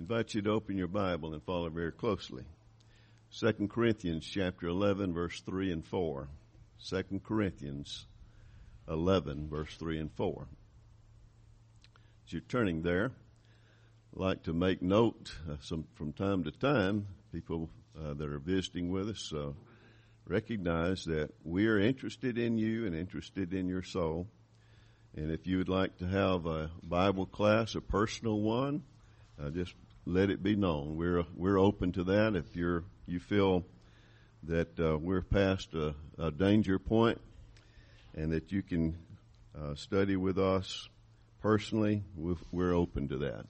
invite you to open your Bible and follow very closely. 2 Corinthians chapter 11, verse 3 and 4. 2 Corinthians 11, verse 3 and 4. As you're turning there, I'd like to make note from time to time, people that are visiting with us recognize that we are interested in you and interested in your soul. And if you would like to have a Bible class, a personal one, just let it be known. We're open to that. If you feel that we're past a danger point and that you can study with us personally, we're open to that.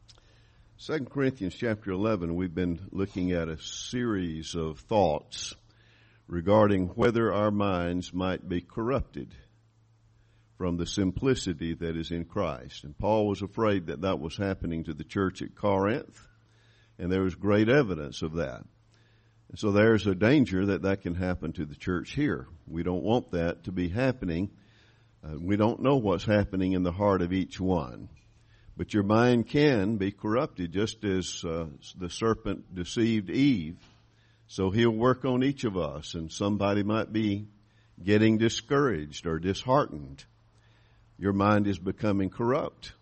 2 Corinthians chapter 11, we've been looking at a series of thoughts regarding whether our minds might be corrupted from the simplicity that is in Christ. And Paul was afraid that that was happening to the church at Corinth, and there was great evidence of that. And so there's a danger that can happen to the church here. We don't want that to be happening. We don't know what's happening in the heart of each one. But your mind can be corrupted, just as the serpent deceived Eve. So he'll work on each of us, and somebody might be getting discouraged or disheartened. Your mind is becoming corrupt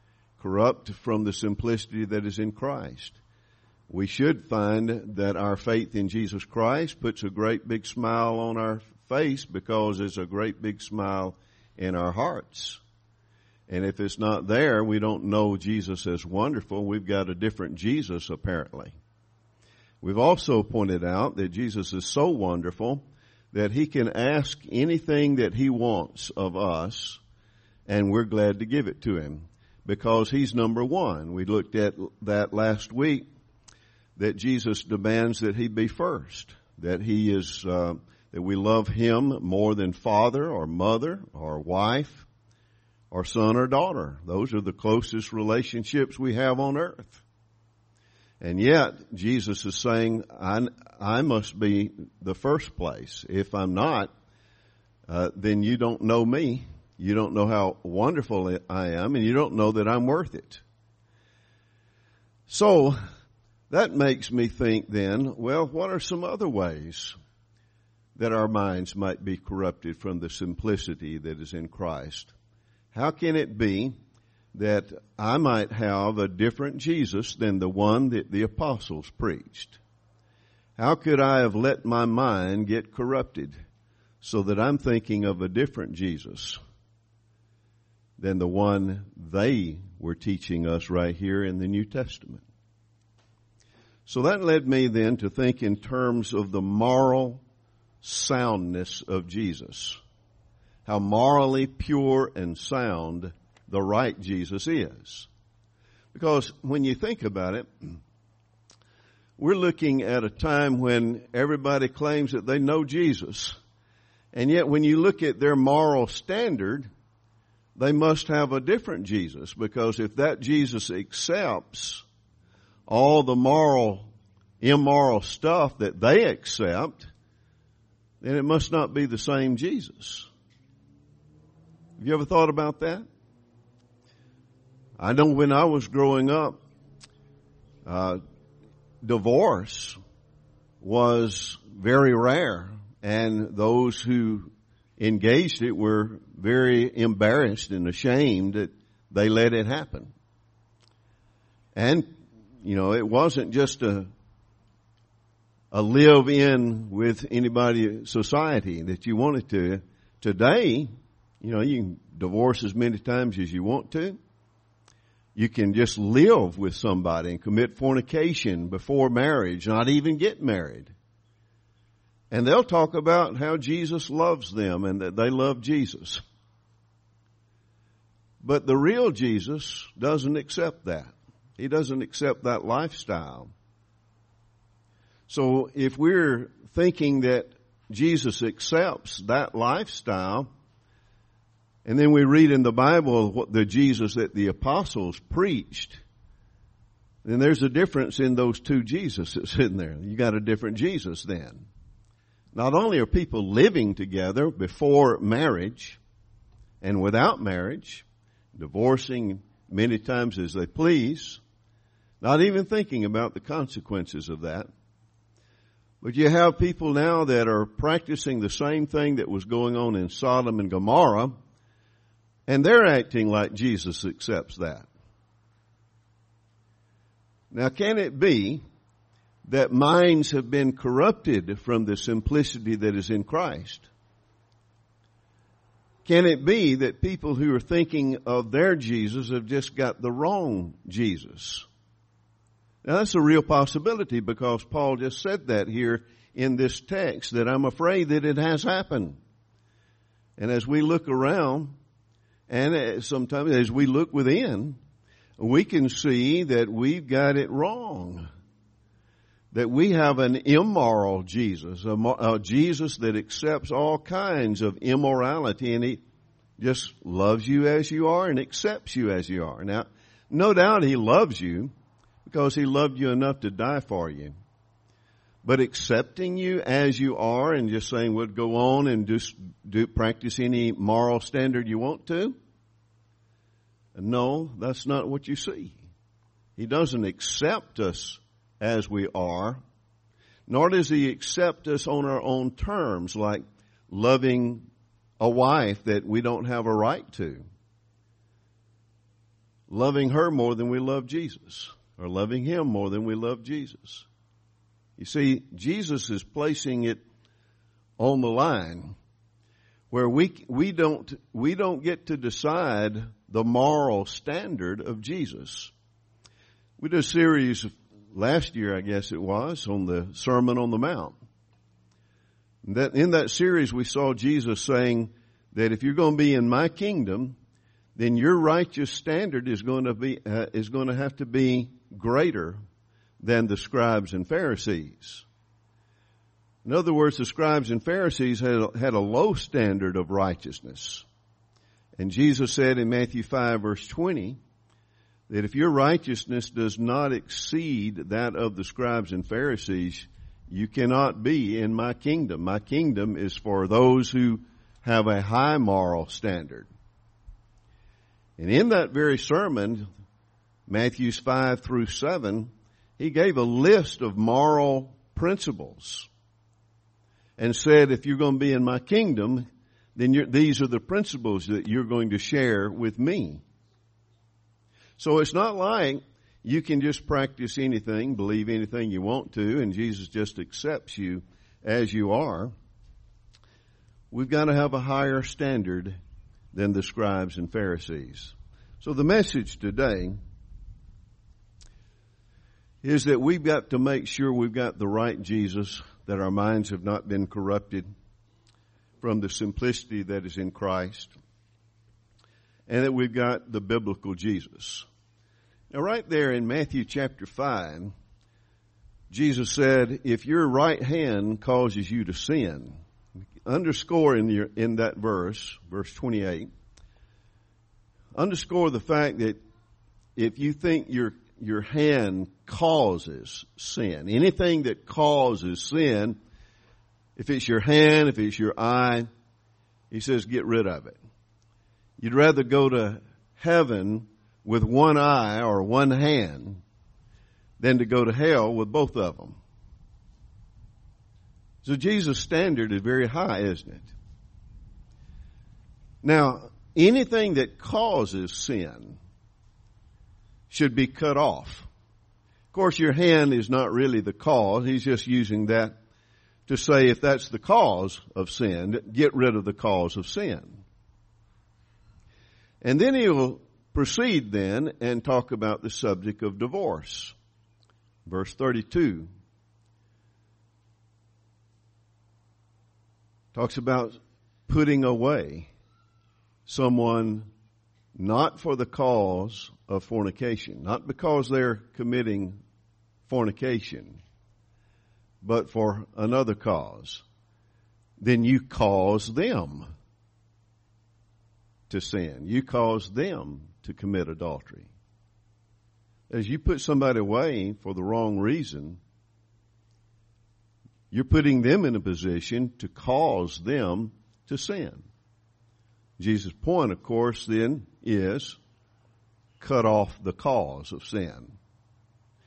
from the simplicity that is in Christ. We should find that our faith in Jesus Christ puts a great big smile on our face because there's a great big smile in our hearts. And if it's not there, we don't know Jesus as wonderful. We've got a different Jesus, apparently. We've also pointed out that Jesus is so wonderful that he can ask anything that he wants of us, and we're glad to give it to him because he's number one. We looked at that last week, that Jesus demands that he be first, that he is, that we love him more than father or mother or wife or son or daughter. Those are the closest relationships we have on earth. And yet, Jesus is saying, I must be the first place. If I'm not, then you don't know me. You don't know how wonderful I am, and you don't know that I'm worth it. So, that makes me think then, well, what are some other ways that our minds might be corrupted from the simplicity that is in Christ? How can it be that I might have a different Jesus than the one that the apostles preached? How could I have let my mind get corrupted so that I'm thinking of a different Jesus than the one they were teaching us right here in the New Testament? So that led me then to think in terms of the moral soundness of Jesus. How morally pure and sound the right Jesus is. Because when you think about it, we're looking at a time when everybody claims that they know Jesus. And yet when you look at their moral standard, they must have a different Jesus. Because if that Jesus accepts all the immoral stuff that they accept, then it must not be the same Jesus. Have you ever thought about that? I know when I was growing up, divorce was very rare, and those who engaged it were very embarrassed and ashamed that they let it happen. And, it wasn't just a live-in with anybody society that you wanted to. Today, you can divorce as many times as you want to. You can just live with somebody and commit fornication before marriage, not even get married. And they'll talk about how Jesus loves them and that they love Jesus. But the real Jesus doesn't accept that. He doesn't accept that lifestyle. So if we're thinking that Jesus accepts that lifestyle, and then we read in the Bible what the Jesus that the apostles preached, then there's a difference in those two Jesuses in there. You got a different Jesus then. Not only are people living together before marriage and without marriage, divorcing many times as they please, not even thinking about the consequences of that. But you have people now that are practicing the same thing that was going on in Sodom and Gomorrah, and they're acting like Jesus accepts that. Now, can it be that minds have been corrupted from the simplicity that is in Christ? Can it be that people who are thinking of their Jesus have just got the wrong Jesus? Now, that's a real possibility because Paul just said that here in this text, that I'm afraid that it has happened. And as we look around, and sometimes as we look within, we can see that we've got it wrong. That we have an immoral Jesus, a Jesus that accepts all kinds of immorality, and He just loves you as you are and accepts you as you are. Now, no doubt He loves you, because He loved you enough to die for you. But accepting you as you are and just saying, well, go on and just practice any moral standard you want to? No, that's not what you see. He doesn't accept us as we are, nor does He accept us on our own terms, like loving a wife that we don't have a right to. Loving her more than we love Jesus. Or loving Him more than we love Jesus. You see, Jesus is placing it on the line where we don't get to decide the moral standard of Jesus. We did a series last year, I guess it was, on the Sermon on the Mount. In that series we saw Jesus saying that if you're going to be in my kingdom, then your righteous standard is going to have to be greater than the scribes and Pharisees. In other words, the scribes and Pharisees had a low standard of righteousness. And Jesus said in Matthew 5 verse 20 that if your righteousness does not exceed that of the scribes and Pharisees, you cannot be in my kingdom. My kingdom is for those who have a high moral standard. And in that very sermon, Matthew 5 through 7, He gave a list of moral principles and said, if you're going to be in my kingdom, then these are the principles that you're going to share with me. So it's not like you can just practice anything, believe anything you want to, and Jesus just accepts you as you are. We've got to have a higher standard than the scribes and Pharisees. So the message today is that we've got to make sure we've got the right Jesus, that our minds have not been corrupted from the simplicity that is in Christ, and that we've got the biblical Jesus. Now right there in Matthew chapter 5, Jesus said, if your right hand causes you to sin, underscore in that verse 28, underscore the fact that if you think your hand causes sin, anything that causes sin, if it's your hand, if it's your eye, He says get rid of it. You'd rather go to heaven with one eye or one hand than to go to hell with both of them. So Jesus' standard is very high, isn't it? Now, anything that causes sin should be cut off. Of course, your hand is not really the cause. He's just using that to say if that's the cause of sin, get rid of the cause of sin. And then He will proceed then and talk about the subject of divorce. Verse 32 talks about putting away someone not for the cause of fornication, not because they're committing fornication, but for another cause. Then you cause them to sin. You cause them to commit adultery. As you put somebody away for the wrong reason, you're putting them in a position to cause them to sin. Jesus' point, of course, then is cut off the cause of sin.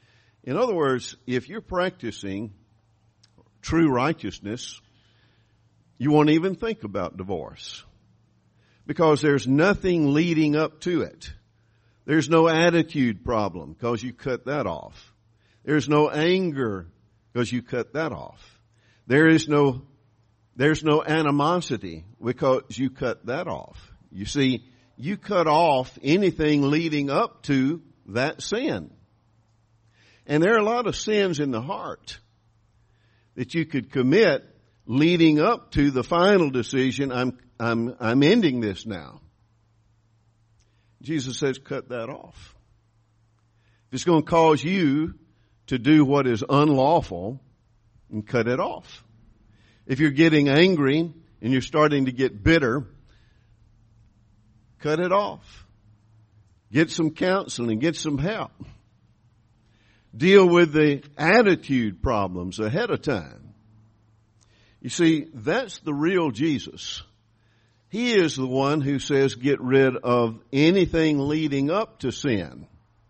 In other words, if you're practicing true righteousness, you won't even think about divorce because there's nothing leading up to it. There's no attitude problem because you cut that off. There's no anger because you cut that off. There's no animosity because you cut that off. You see, you cut off anything leading up to that sin. And there are a lot of sins in the heart that you could commit leading up to the final decision, I'm ending this now. Jesus says, cut that off. If it's going to cause you to do what is unlawful, and cut it off. If you're getting angry and you're starting to get bitter, cut it off. Get some counseling, get some help. Deal with the attitude problems ahead of time. You see, that's the real Jesus. He is the one who says get rid of anything leading up to sin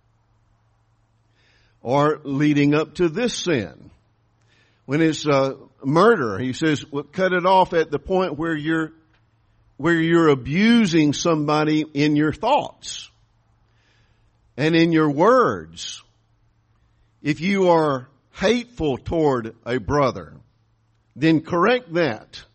or leading up to this sin. When it's murder, he says, well, cut it off at the point where you're abusing somebody in your thoughts and in your words. If you are hateful toward a brother, then correct that.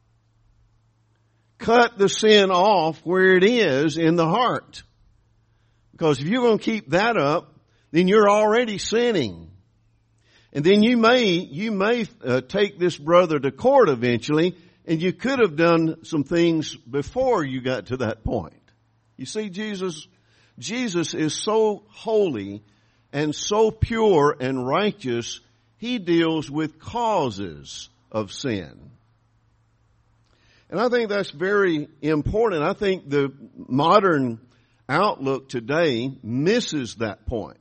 Cut the sin off where it is in the heart. Because if you're going to keep that up, then you're already sinning. And then you may take this brother to court eventually, and you could have done some things before you got to that point. You see, Jesus is so holy and so pure and righteous, he deals with causes of sin. And I think that's very important. I think the modern outlook today misses that point.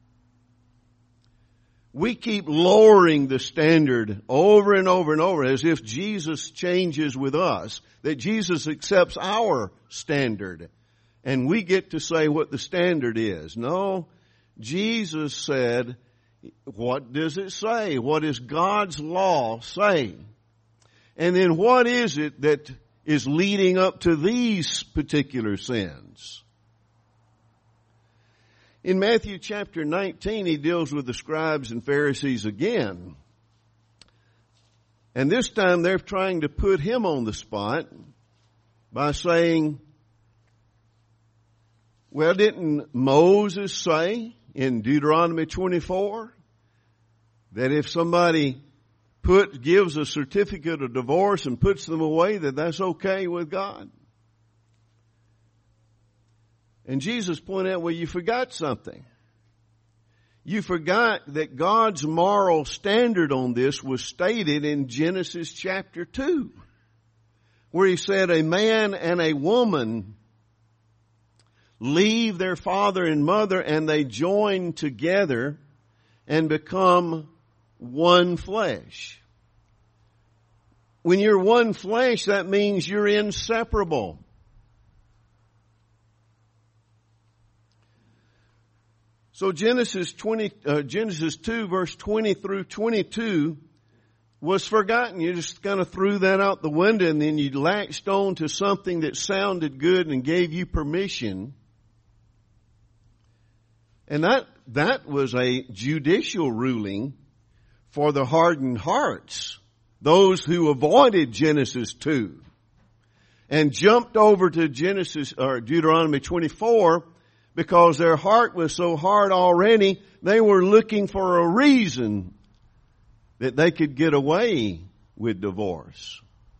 We keep lowering the standard over and over and over as if Jesus changes with us, that Jesus accepts our standard and we get to say what the standard is. No, Jesus said, what does it say? What does God's law say? And then what is it that is leading up to these particular sins? In Matthew chapter 19, he deals with the scribes and Pharisees again. And this time they're trying to put him on the spot by saying, well, didn't Moses say in Deuteronomy 24 that if somebody gives a certificate of divorce and puts them away, that that's okay with God? And Jesus pointed out, well, you forgot something. You forgot that God's moral standard on this was stated in Genesis chapter 2, where he said a man and a woman leave their father and mother and they join together and become one flesh. When you're one flesh, that means you're inseparable. So Genesis 2 verse 20 through 22 was forgotten. You just kind of threw that out the window and then you latched on to something that sounded good and gave you permission. And that was a judicial ruling for the hardened hearts, those who avoided Genesis 2 and jumped over to Deuteronomy 24 because their heart was so hard already, they were looking for a reason that they could get away with divorce.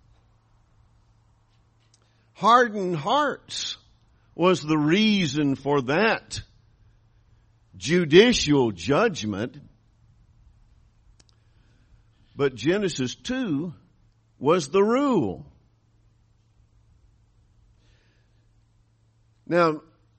Hardened hearts was the reason for that judicial judgment. But Genesis 2 was the rule. Now,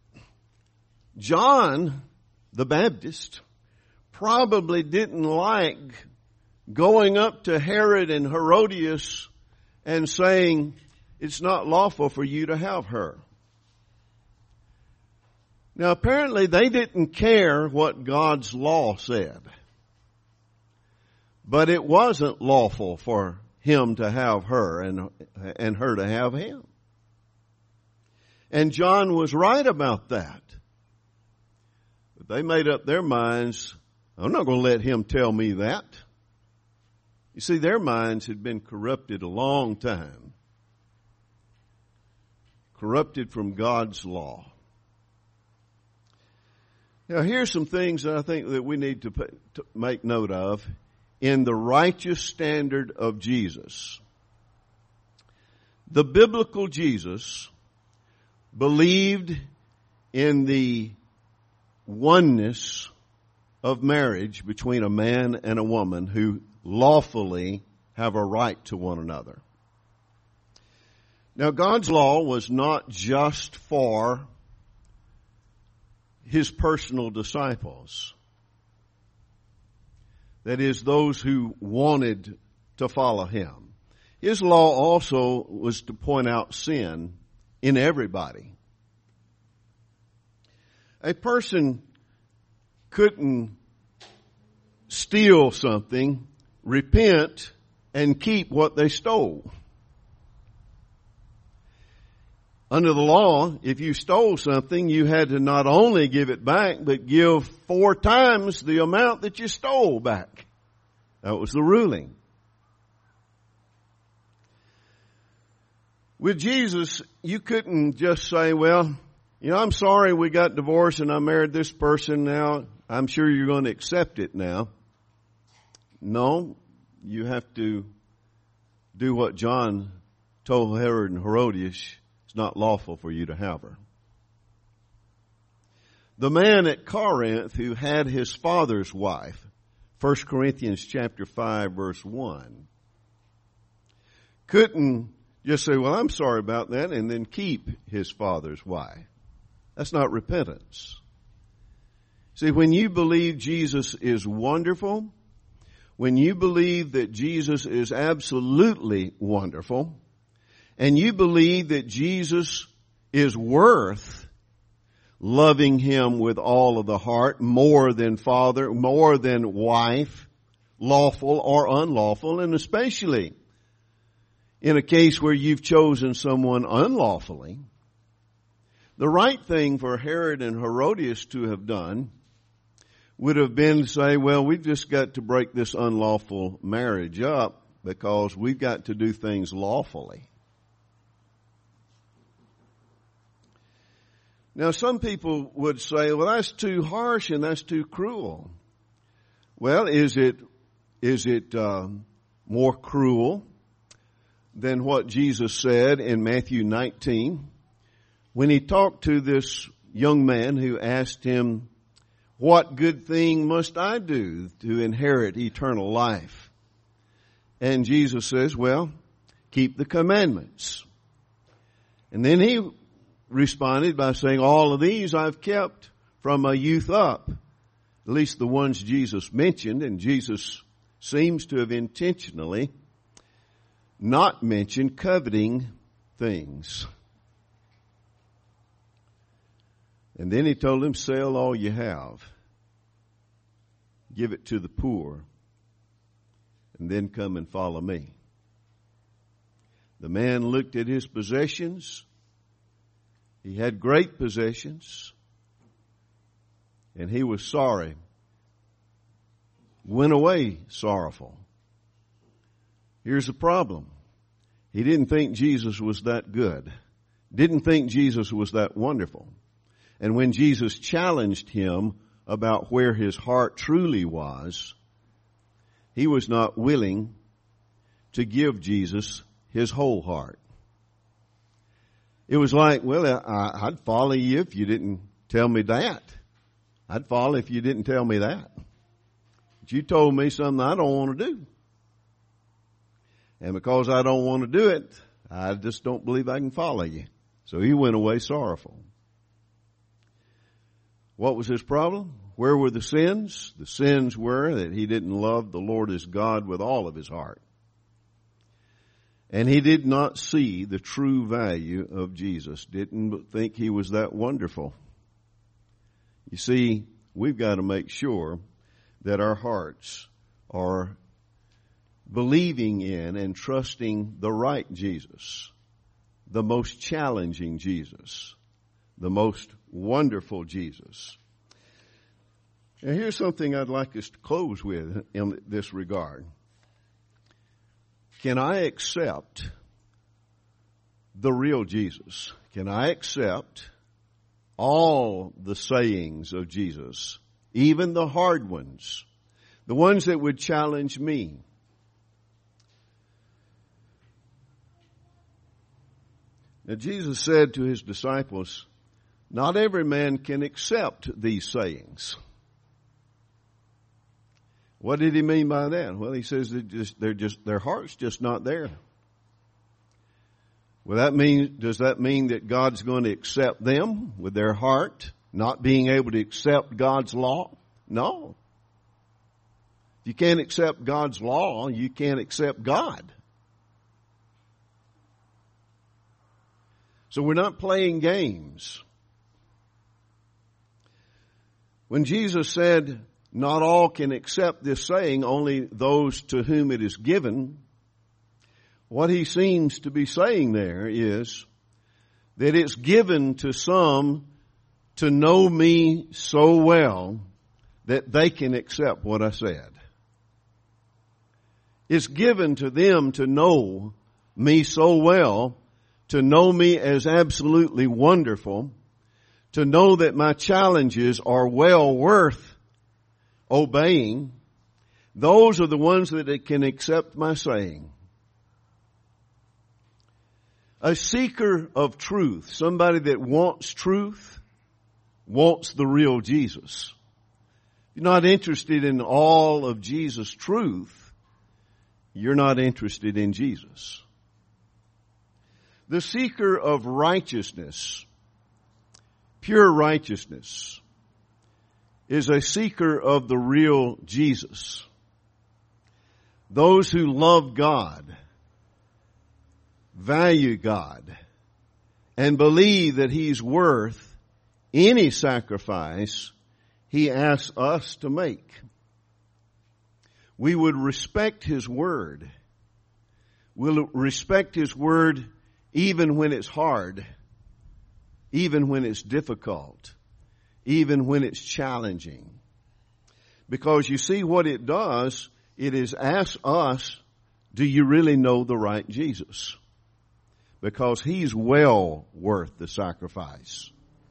John the Baptist probably didn't like going up to Herod and Herodias and saying, it's not lawful for you to have her. Now apparently they didn't care what God's law said. But it wasn't lawful for him to have her and her to have him. And John was right about that. But they made up their minds, I'm not going to let him tell me that. You see, their minds had been corrupted a long time. Corrupted from God's law. Now here's some things that I think that we need to make note of in the righteous standard of Jesus. The biblical Jesus believed in the oneness of marriage between a man and a woman who lawfully have a right to one another. Now God's law was not just for his personal disciples. That is, those who wanted to follow him. His law also was to point out sin in everybody. A person couldn't steal something, repent, and keep what they stole. Under the law, if you stole something, you had to not only give it back, but give 4 times the amount that you stole back. That was the ruling. With Jesus, you couldn't just say, well, I'm sorry we got divorced and I married this person now. I'm sure you're going to accept it now. No, you have to do what John told Herod and Herodias. It's not lawful for you to have her. The man at Corinth who had his father's wife, 1 Corinthians chapter 5 verse 1, couldn't just say, well, I'm sorry about that, and then keep his father's wife. That's not repentance. See, when you believe Jesus is wonderful, when you believe that Jesus is absolutely wonderful, and you believe that Jesus is worth loving him with all of the heart, more than father, more than wife, lawful or unlawful, and especially in a case where you've chosen someone unlawfully, the right thing for Herod and Herodias to have done would have been to say, well, we've just got to break this unlawful marriage up because we've got to do things lawfully. Now, some people would say, well, that's too harsh and that's too cruel. Well, is it more cruel than what Jesus said in Matthew 19 when he talked to this young man who asked him, what good thing must I do to inherit eternal life? And Jesus says, well, keep the commandments. And then he responded by saying, all of these I've kept from my youth up. At least the ones Jesus mentioned, and Jesus seems to have intentionally not mentioned coveting things. And then he told him, sell all you have, give it to the poor, and then come and follow me. The man looked at his possessions. He had great possessions, and he was sorry. Went away sorrowful. Here's the problem. He didn't think Jesus was that good. Didn't think Jesus was that wonderful. And when Jesus challenged him about where his heart truly was, he was not willing to give Jesus his whole heart. It was like, well, I'd follow you if you didn't tell me that. I'd follow if you didn't tell me that. But you told me something I don't want to do. And because I don't want to do it, I just don't believe I can follow you. So he went away sorrowful. What was his problem? Where were the sins? The sins were that he didn't love the Lord his God with all of his heart. And he did not see the true value of Jesus. Didn't think he was that wonderful. You see, we've got to make sure that our hearts are believing in and trusting the right Jesus, the most challenging Jesus, the most wonderful Jesus. And here's something I'd like us to close with in this regard. Can I accept the real Jesus? Can I accept all the sayings of Jesus, even the hard ones, the ones that would challenge me? Now, Jesus said to his disciples, not every man can accept these sayings. What did he mean by that? Well, he says their heart's just not there. Well, does that mean that God's going to accept them with their heart not being able to accept God's law? No. If you can't accept God's law, you can't accept God. So we're not playing games. When Jesus said, not all can accept this saying, only those to whom it is given, what he seems to be saying there is that it's given to some to know me so well that they can accept what I said. It's given to them to know me so well, to know me as absolutely wonderful, to know that my challenges are well worth obeying. Those are the ones that can accept my saying. A seeker of truth, somebody that wants truth, wants the real Jesus. If you're not interested in all of Jesus' truth, you're not interested in Jesus. The seeker of righteousness, pure righteousness, is a seeker of the real Jesus. Those who love God, value God, and believe that He's worth any sacrifice He asks us to make. We would respect His word. We'll respect His word even when it's hard, even when it's difficult, even when it's challenging. Because you see what it does, it is ask us, do you really know the right Jesus? Because He's well worth the sacrifice.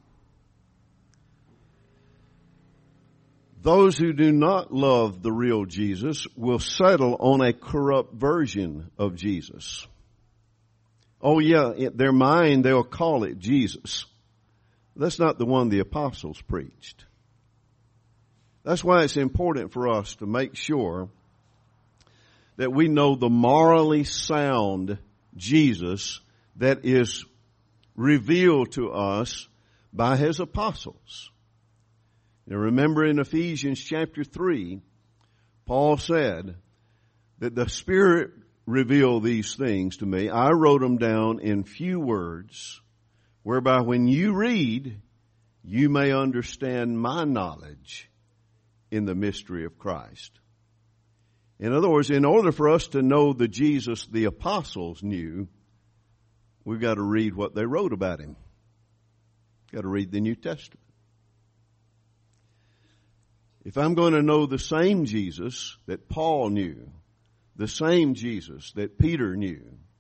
Those who do not love the real Jesus will settle on a corrupt version of Jesus. Oh yeah, in their mind they'll call it Jesus. That's not the one the apostles preached. That's why it's important for us to make sure that we know the morally sound Jesus that is revealed to us by His apostles. Now remember in Ephesians chapter 3, Paul said that the Spirit revealed these things to me. I wrote them down in few words, whereby when you read, you may understand my knowledge in the mystery of Christ. In other words, in order for us to know the Jesus the apostles knew, we've got to read what they wrote about Him. Got to read the New Testament. If I'm going to know the same Jesus that Paul knew, the same Jesus that Peter knew,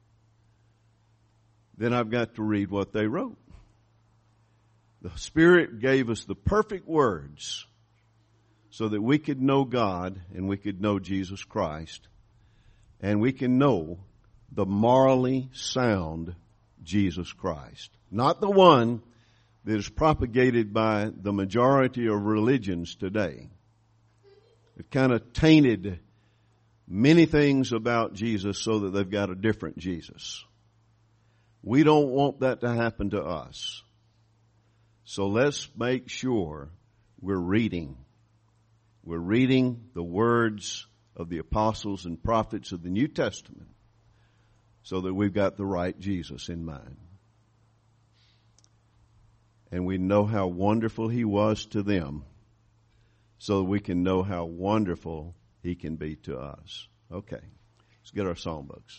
then I've got to read what they wrote. The Spirit gave us the perfect words so that we could know God and we could know Jesus Christ, and we can know the morally sound Jesus Christ. Not the one that is propagated by the majority of religions today. It kind of tainted many things about Jesus so that they've got a different Jesus. We don't want that to happen to us. So let's make sure we're reading. We're reading the words of the apostles and prophets of the New Testament so that we've got the right Jesus in mind. and we know how wonderful He was to them, so that we can know how wonderful He can be to us. Okay, let's get our songbooks.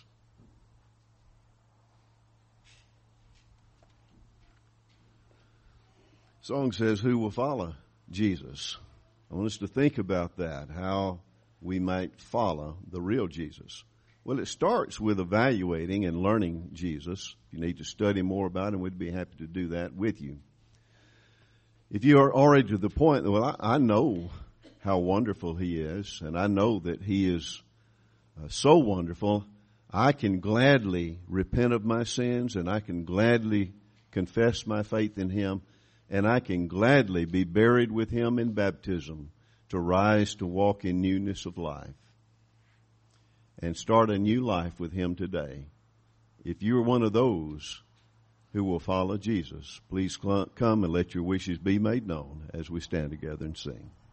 Song says, "Who will follow Jesus?" I want us to think about that, how we might follow the real Jesus. Well, it starts with evaluating and learning Jesus. If you need to study more about Him, we'd be happy to do that with you. If you are already to the point that, well, I know how wonderful He is, and I know that He is so wonderful, I can gladly repent of my sins, and I can gladly confess my faith in Him, and I can gladly be buried with Him in baptism to rise to walk in newness of life and start a new life with Him today. If you're one of those who will follow Jesus, please come and let your wishes be made known as we stand together and sing.